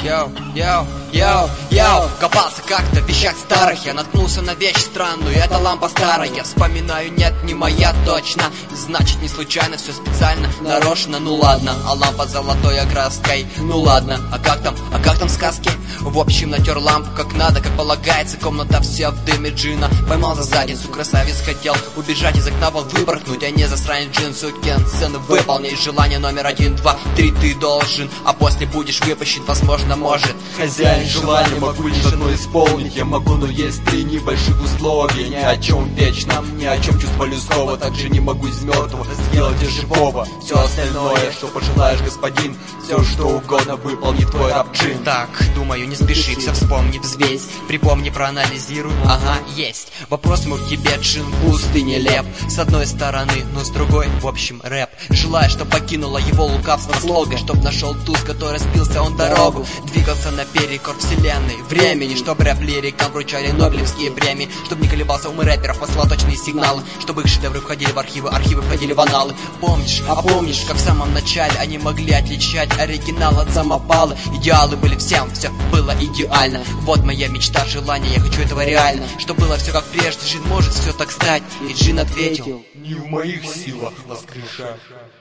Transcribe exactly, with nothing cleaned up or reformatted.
Йоу, йоу, йоу, йоу. Копался как-то в вещах старых, я наткнулся на вещь странную, это лампа старая. Вспоминаю, нет, не моя точно, значит не случайно, все специально, нарочно, ну ладно. А лампа золотой окраской, ну ладно. А как там, а как там в сказке? В общем, натер лампу как надо, как полагается. Комната вся в дыме джина. Поймал за задницу, красавец хотел убежать из окна, вон выпорхнуть, а не засранить джин, сукин сын. Выполни желание номер один, два, три ты должен, а после будешь выпущен, возможно, может. Хозяин желания, могу лишь одно исполнить. Я могу, но есть три небольших условия. Ни о чем вечном, ни о чем чувства людского. Также не могу из мертвого сделать из живого. Все остальное, что пожелаешь, господин, все что угодно выполнит твой раб-джин. Так, думаю, не спеши, все вспомни, взвесь, припомни, проанализируй. Ага, есть. Вопрос мой к тебе, джин, пустый, нелеп. С одной стороны, но с другой, в общем, рэп. Желаю, чтоб покинула его лукавство слога, чтоб нашел туз, который спился он дорогу. Двигался наперекор вселенной, времени, чтоб рэп-лирикам вручали нобелевские премии. Чтоб не колебался ум рэперов, посылал точные сигналы, чтобы их шедевры входили в архивы, архивы входили в аналы. Помнишь, а помнишь, как в самом начале они могли отличать оригинал от самопала? Идеалы были всем, все было идеально. Вот моя мечта, желание, я хочу этого реально. Что было все как прежде, Джин может все так стать. И Джин ответил: не в моих силах воскрешать.